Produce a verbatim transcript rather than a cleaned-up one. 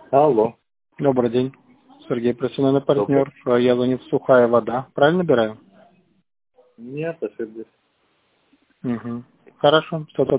Алло. Добрый день. Сергей, профессиональный партнер. Я звоню в Сухая Вода. Правильно набираю? Нет, ошиблись. Угу. Хорошо.